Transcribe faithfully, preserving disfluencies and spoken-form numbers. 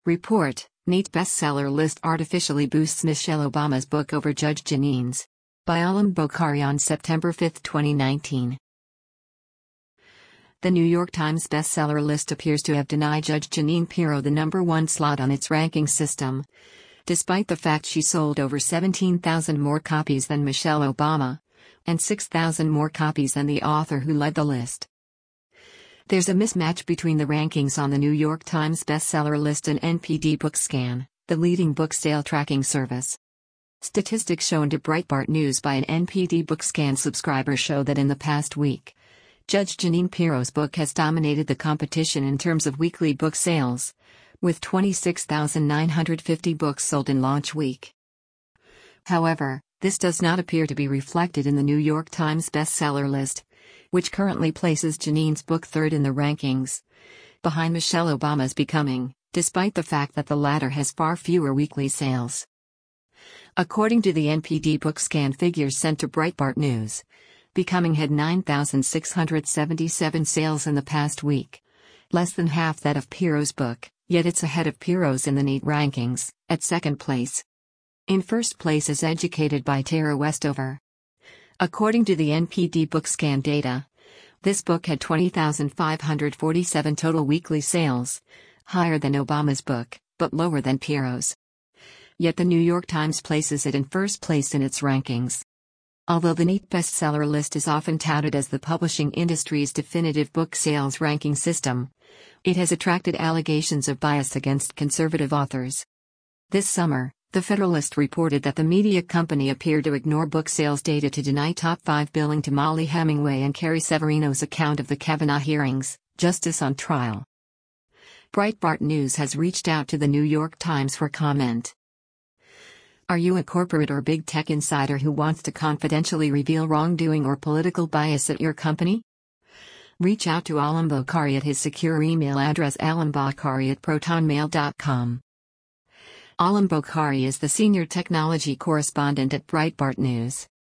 Report, NEET bestseller list artificially boosts Michelle Obama's book over Judge Jeanine's. By Alam Bokhari on September fifth, twenty nineteen. The New York Times bestseller list appears to have denied Judge Jeanine Pirro the number one slot on its ranking system, despite the fact she sold over seventeen thousand more copies than Michelle Obama, and six thousand more copies than the author who led the list. There's a mismatch between the rankings on the New York Times bestseller list and N P D BookScan, the leading book sale tracking service. Statistics shown to Breitbart News by an N P D BookScan subscriber show that in the past week, Judge Jeanine Pirro's book has dominated the competition in terms of weekly book sales, with twenty-six thousand nine hundred fifty books sold in launch week. However, this does not appear to be reflected in the New York Times bestseller list, which currently places Jeanine's book third in the rankings, behind Michelle Obama's Becoming, despite the fact that the latter has far fewer weekly sales. According to the N P D BookScan figures sent to Breitbart News, Becoming had nine thousand six hundred seventy-seven sales in the past week, less than half that of Pirro's book, yet it's ahead of Pirro's in the NEET rankings, at second place. In first place is Educated by Tara Westover. According to the N P D BookScan data, this book had twenty thousand five hundred forty-seven total weekly sales, higher than Obama's book, but lower than Pirro's. Yet the New York Times places it in first place in its rankings. Although the NEET bestseller list is often touted as the publishing industry's definitive book sales ranking system, it has attracted allegations of bias against conservative authors. This summer, The Federalist reported that the media company appeared to ignore book sales data to deny top five billing to Mollie Hemingway and Carrie Severino's account of the Kavanaugh hearings, Justice on Trial. Breitbart News has reached out to the New York Times for comment. Are you a corporate or big tech insider who wants to confidentially reveal wrongdoing or political bias at your company? Reach out to Alam Bokhari at his secure email address alambokhari at protonmail dot com. Alam Bokhari is the senior technology correspondent at Breitbart News.